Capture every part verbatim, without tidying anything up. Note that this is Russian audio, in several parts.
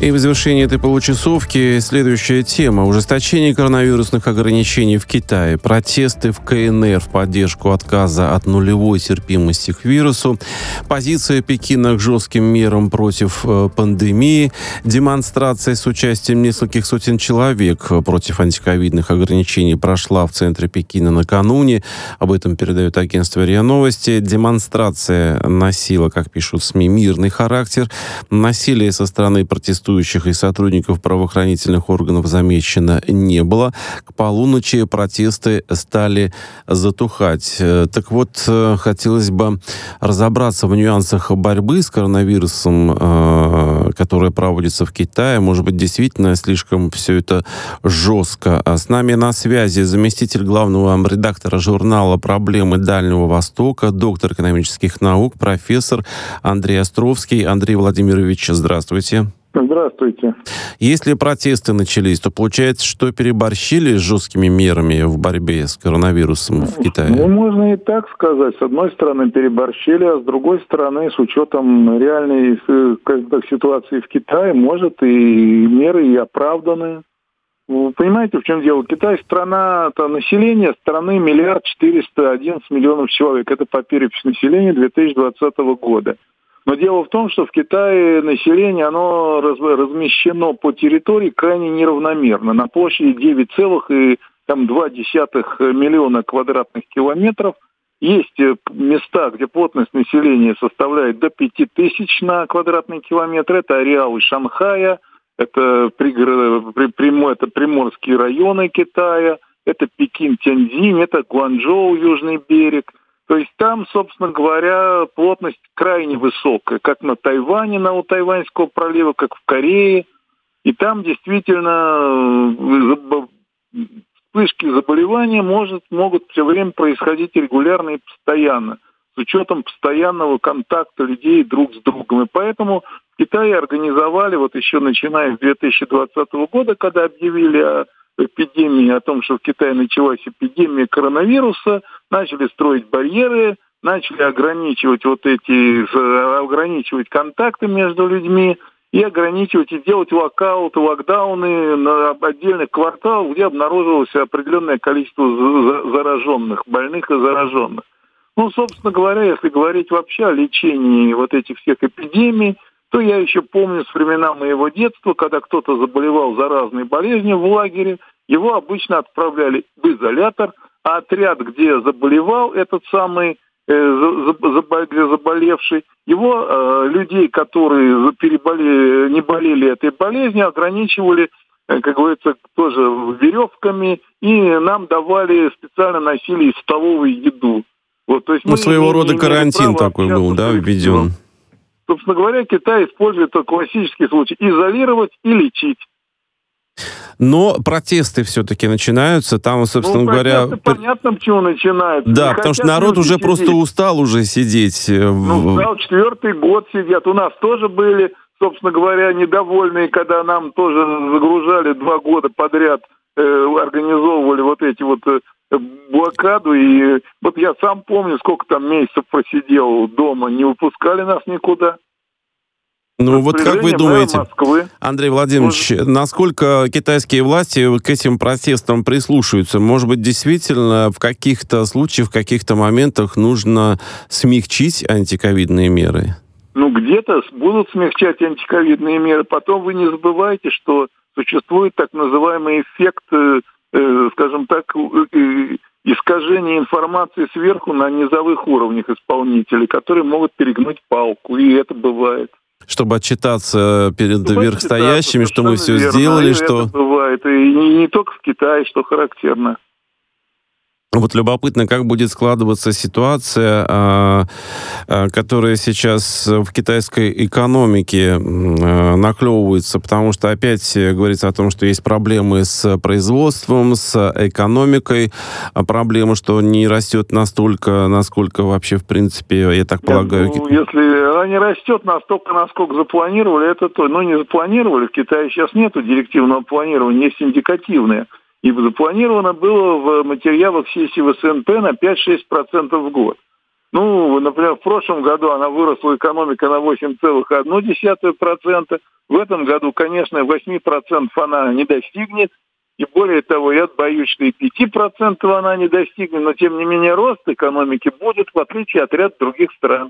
И в завершении этой получасовки следующая тема. Ужесточение коронавирусных ограничений в Китае. Протесты в ка эн эр в поддержку отказа от нулевой терпимости к вирусу. Позиция Пекина к жестким мерам против э, пандемии. Демонстрация с участием нескольких сотен человек против антиковидных ограничений прошла в центре Пекина накануне. Об этом передает агентство РИА Новости. Демонстрация носила, как пишут СМИ, мирный характер. Насилие со стороны протестующих и сотрудников правоохранительных органов замечено не было. К полуночи протесты стали затухать. Так вот, хотелось бы разобраться в нюансах борьбы с коронавирусом, которая проводится в Китае. Может быть, действительно слишком все это жестко. А с нами на связи заместитель главного редактора журнала «Проблемы Дальнего Востока», доктор экономических наук, профессор Андрей Островский. Андрей Владимирович, здравствуйте. Здравствуйте. Если протесты начались, то получается, что переборщили с жесткими мерами в борьбе с коронавирусом в Китае? Ну, можно и так сказать. С одной стороны, переборщили, а с другой стороны, с учетом реальной как, ситуации в Китае, может, и меры и оправданы. Вы понимаете, в чем дело? Китай страна, это население страны миллиард четыреста одиннадцать миллионов человек. Это по переписи населения две тысячи двадцатого года. Но дело в том, что в Китае население, оно раз, размещено по территории крайне неравномерно. На площади девять целых два десятых миллиона квадратных километров. Есть места, где плотность населения составляет до пяти тысяч на квадратный километр. Это ареалы Шанхая, это, пригород, прямо, это приморские районы Китая, это Пекин, Тяньцзинь, это Гуанчжоу, южный берег. То есть там, собственно говоря, плотность крайне высокая, как на Тайване, на у Тайваньского пролива, как в Корее. И там действительно вспышки заболевания может, могут все время происходить регулярно и постоянно, с учетом постоянного контакта людей друг с другом. И поэтому в Китае организовали, вот еще начиная с две тысячи двадцатого года, когда объявили о эпидемии, о том, что в Китае началась эпидемия коронавируса, начали строить барьеры, начали ограничивать вот эти, ограничивать контакты между людьми и ограничивать и делать локауты, локдауны на отдельных кварталах, где обнаружилось определенное количество зараженных, больных и зараженных. Ну, собственно говоря, если говорить вообще о лечении вот этих всех эпидемий, то я еще помню с времена моего детства, когда кто-то заболевал заразной болезнью в лагере, его обычно отправляли в изолятор, а отряд, где заболевал этот самый, э, где заболевший, его э, людей, которые переболели, не болели этой болезнью, ограничивали, э, как говорится, тоже веревками, и нам давали, специально носили из столовой еду. Вот, то есть ну, мы своего не, рода не карантин такой был, да, введен? Собственно говоря, Китай использует этот классический случай: изолировать и лечить. Но протесты все-таки начинаются. Там, собственно ну, говоря... понятно, почему начинаются. Да, не потому что народ уже сидеть. Просто устал уже сидеть. Ну, устал, четвертый год сидят. У нас тоже были, собственно говоря, недовольные, когда нам тоже загружали два года подряд, э, организовывали вот эти вот э, блокаду. И вот я сам помню, сколько там месяцев просидел дома. Не выпускали нас никуда. Ну вот как вы думаете, Андрей Владимирович, Может... насколько китайские власти к этим протестам прислушиваются? Может быть, действительно в каких-то случаях, в каких-то моментах нужно смягчить антиковидные меры? Ну где-то будут смягчать антиковидные меры. Потом вы не забывайте, что существует так называемый эффект, э, э, скажем так, э, искажения информации сверху на низовых уровнях исполнителей, которые могут перегнуть палку, и это бывает. Чтобы отчитаться перед Чтобы верхстоящими, что мы все верно. сделали, и что... Это бывает, и не, не только в Китае, что характерно. Вот любопытно, как будет складываться ситуация, а, а, которая сейчас в китайской экономике а, наклевывается, потому что опять говорится о том, что есть проблемы с производством, с экономикой, а проблема, что не растет настолько, насколько вообще, в принципе, я так полагаю... Ну, если она не растет настолько, насколько запланировали, это то. Но не запланировали, в Китае сейчас нету директивного планирования, есть индикативное. И запланировано было в материалах сессии в СНП на пять-шесть процентов в год. Ну, например, в прошлом году она выросла, экономика, на восемь целых одна десятая процента. В этом году, конечно, восемь процентов она не достигнет. И более того, я боюсь, что и пять процентов она не достигнет. Но, тем не менее, рост экономики будет, в отличие от ряда других стран.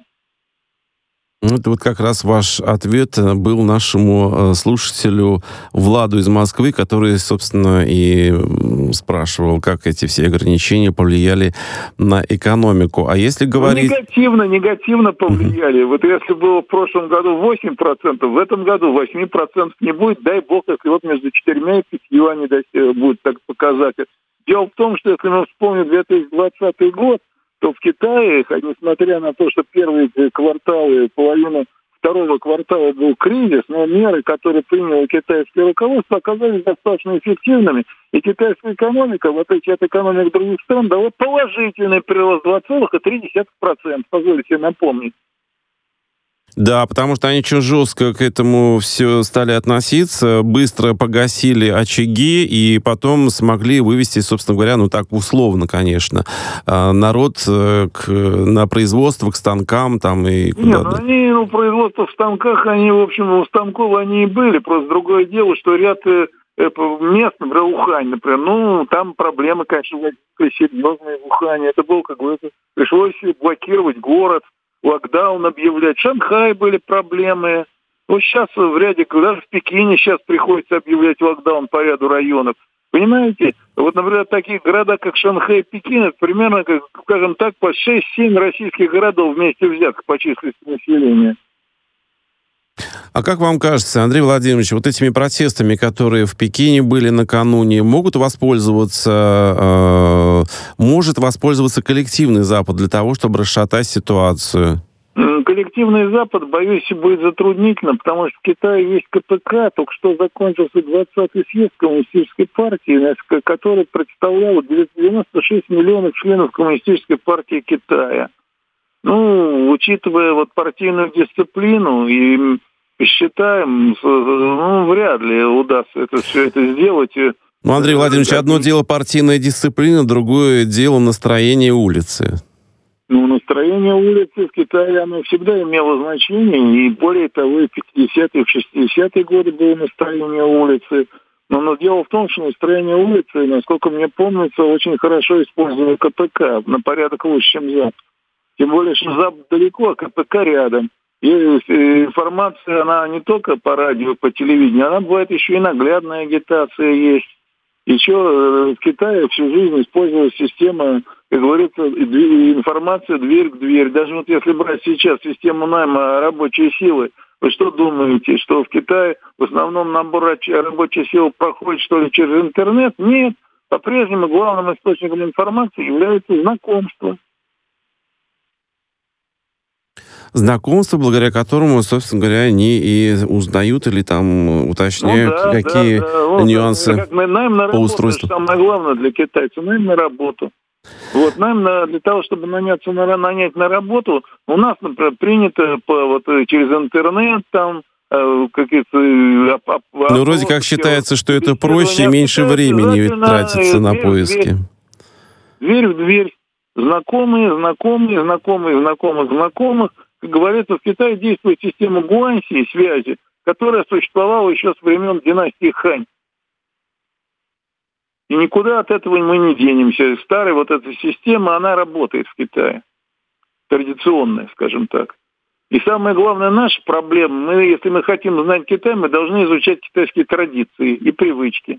Это вот как раз ваш ответ был нашему слушателю Владу из Москвы, который, собственно, и спрашивал, как эти все ограничения повлияли на экономику. А если говорить... Ну, негативно, негативно повлияли. Uh-huh. Вот если было в прошлом году восемь процентов, в этом году восемь процентов не будет. Дай бог, если вот между четырьмя и пятью они будет так показатель. Дело в том, что если мы вспомним две тысячи двадцатый год, то в Китае, несмотря на то, что первые кварталы, половина второго квартала был кризис, но меры, которые приняло китайское руководство, оказались достаточно эффективными. И китайская экономика, в отличие от экономик других стран, дала положительный прирост два целых три десятых процента. Позвольте напомнить. Да, потому что они очень жестко к этому все стали относиться, быстро погасили очаги и потом смогли вывести, собственно говоря, ну так условно, конечно, народ к, на производство, к станкам там и куда-то. Нет, ну они, ну, производство в станках, они, в общем, у станков они и были, просто другое дело, что ряд мест, например, Ухань, например, ну, там проблемы, конечно, серьезные в Ухане, это было как бы, пришлось блокировать город, локдаун объявлять. В Шанхае были проблемы. Вот сейчас в ряде, даже в Пекине сейчас приходится объявлять локдаун по ряду районов. Понимаете? Вот, например, такие города, как Шанхай и Пекин, это примерно, как, скажем так, по шесть-семь российских городов вместе взятых по численности населения. А как вам кажется, Андрей Владимирович, вот этими протестами, которые в Пекине были накануне, могут воспользоваться, э, может воспользоваться коллективный Запад для того, чтобы расшатать ситуацию? Коллективный Запад, боюсь, будет затруднительно, потому что в Китае есть ка пэ ка, только что закончился двадцатый съезд Коммунистической партии, который представлял девяносто шесть миллионов членов Коммунистической партии Китая. Ну, учитывая вот партийную дисциплину и считаем, ну, вряд ли удастся это все это сделать. Ну, Андрей Владимирович, одно дело партийная дисциплина, другое дело настроение улицы. Ну, настроение улицы в Китае, оно всегда имело значение, и более того, и в пятидесятые, и в шестидесятые годы было настроение улицы. Но, но дело в том, что настроение улицы, насколько мне помнится, очень хорошо использовало ка пэ ка, на порядок лучше, чем Запад. Тем более, что Запад далеко, а ка пэ ка рядом. И информация, она не только по радио, по телевидению, она бывает еще и наглядная агитация есть. Еще в Китае всю жизнь использовалась система, как говорится, информация дверь к дверь. Даже вот если брать сейчас систему найма рабочей силы, вы что думаете, что в Китае в основном набор рабочей силы проходит, что ли, через интернет? Нет. По-прежнему главным источником информации является знакомство. Знакомство, благодаря которому, собственно говоря, они и узнают или там уточняют, ну, да, какие да, да. нюансы вот, как мы, найм на по работу, устройству. Это самое главное для китайцев, найм на работу. Вот, найм на, для того, чтобы наняться на, нанять на работу, у нас, например, принято по, вот, через интернет, там, какие-то... Ну, вроде как считается, что это проще, меньше времени тратится на поиски. Дверь в дверь. Знакомые, знакомые, знакомые, знакомых, знакомых. Как говорится, в Китае действует система гуаньси, связи, которая существовала еще с времен династии Хань. И никуда от этого мы не денемся. Старая вот эта система, она работает в Китае. Традиционная, скажем так. И самое главное, наша проблема, мы, если мы хотим знать Китай, мы должны изучать китайские традиции и привычки.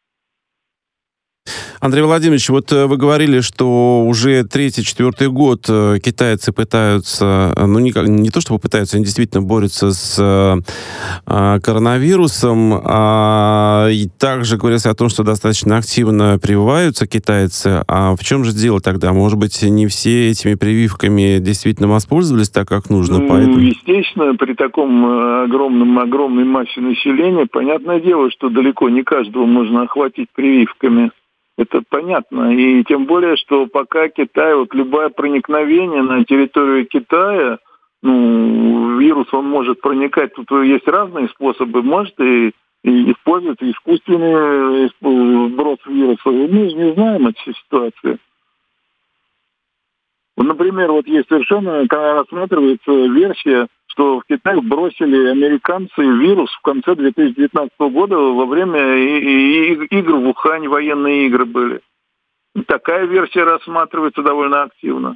Андрей Владимирович, вот вы говорили, что уже третий-четвертый год китайцы пытаются, ну не, не то чтобы пытаются, они действительно борются с а, коронавирусом, а, и также говорится о том, что достаточно активно прививаются китайцы. А в чем же дело тогда? Может быть, не все этими прививками действительно воспользовались так, как нужно? Ну, поэтому... естественно, при таком огромном, огромной массе населения, понятное дело, что далеко не каждого можно охватить прививками. Это понятно. И тем более, что пока Китай, вот любое проникновение на территорию Китая, ну, вирус, он может проникать, тут есть разные способы, может и, и использовать искусственный сброс вируса. Мы же не знаем этой ситуации. Например, вот есть совершенно, когда рассматривается версия, что в Китай бросили американцы вирус в конце две тысячи девятнадцатого года во время и- и- игр в Ухане, военные игры были. Такая версия рассматривается довольно активно.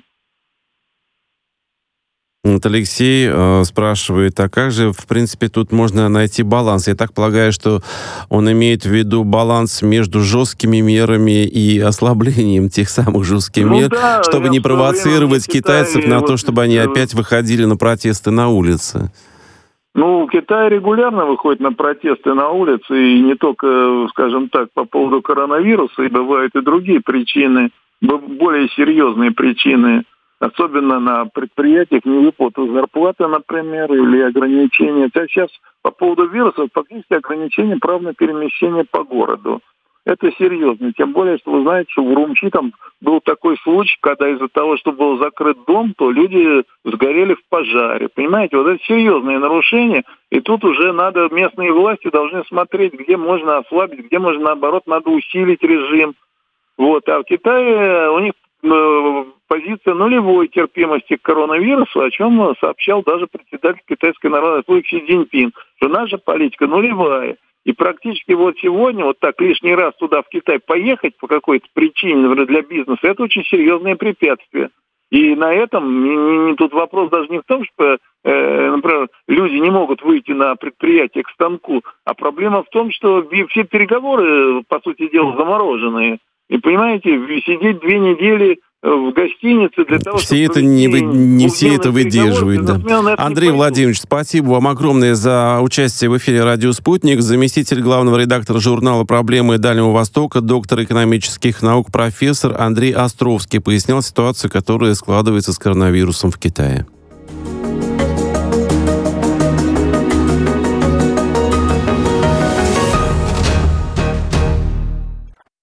Вот Алексей э, спрашивает, а как же, в принципе, тут можно найти баланс? Я так полагаю, что он имеет в виду баланс между жесткими мерами и ослаблением тех самых жестких Ну мер, да, чтобы я не в свое провоцировать время в китайцев Китае на то, вот, чтобы они э, опять выходили на протесты на улице. Ну, Китай регулярно выходит на протесты на улице, и не только, скажем так, по поводу коронавируса, и бывают и другие причины, б- более серьезные причины, особенно на предприятиях, невыплату зарплаты, например, или ограничения. А сейчас по поводу вируса фактически ограничение прав на перемещение по городу. Это серьезно, тем более, что вы знаете, что в Урумчи там был такой случай, когда из-за того, что был закрыт дом, то люди сгорели в пожаре. Понимаете, вот это серьезное нарушение, и тут уже надо, местные власти должны смотреть, где можно ослабить, где можно, наоборот, надо усилить режим. Вот. А в Китае у них э, позиция нулевой терпимости к коронавирусу, о чем сообщал даже председатель Китайской Народной Республики Си Цзиньпин, что наша политика нулевая. И практически вот сегодня вот так лишний раз туда, в Китай, поехать по какой-то причине, например, для бизнеса, это очень серьезное препятствие. И на этом не, не, не, тут вопрос даже не в том, что, э, например, люди не могут выйти на предприятие к станку, а проблема в том, что все переговоры, по сути дела, замороженные. И, понимаете, сидеть две недели в гостинице для того, все чтобы... это не, вы, не все это выдерживают. Да. Андрей не Владимирович, спасибо вам огромное за участие в эфире «Радио Спутник». Заместитель главного редактора журнала «Проблемы Дальнего Востока», доктор экономических наук, профессор Андрей Островский пояснял ситуацию, которая складывается с коронавирусом в Китае.